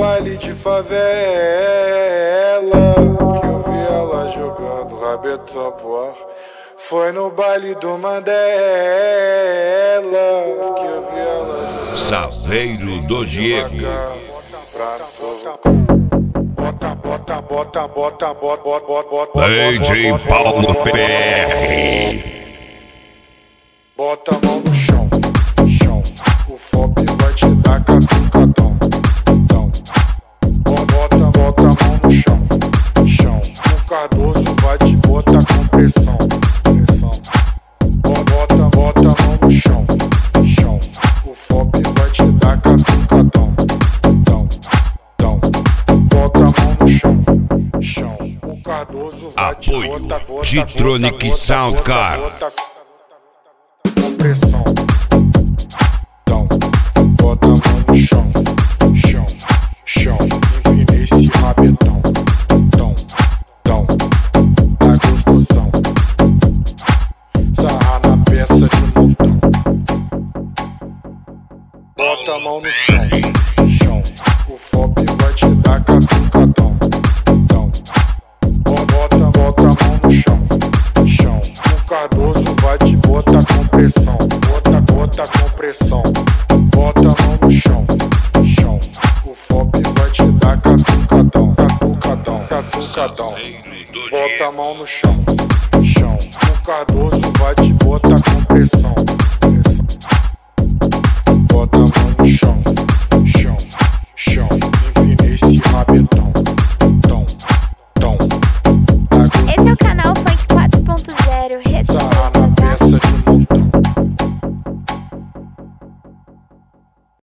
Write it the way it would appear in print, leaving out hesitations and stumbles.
baile de favela que eu vi ela jogando rabetão pro ar. Foi no baile do Mandela que eu vi ela jogando Saveiro do Diego. Bota, bota, bota, bota, bota, bota, bota. DJ Paulo PR. Bota a mão no chão, chão. O FOP vai te dar catucadão. Bota a mão no chão, chão. O Cardoso vai te botar com pressão, pressão. Bota a mão no chão, chão. O FOP vai te dar catucadão. Bota a mão no chão, chão. O Cardoso vai te botar, Apoio Titronic Sound Car. Com pressão. Bota a mão no chão, chão, chão. Empina esse rabetão. Tá gostosão. Sarra na peça de montão. Bota a mão no chão, chão. O FOP vai te dar catucadão. Bota a mão no chão, chão. O Cardoso vai te botar com pressão. Bota com pressão. Bota a mão no chão, chão. O FOP vai te dar catucadão. Bota a mão no chão, chão. O Cardoso vai te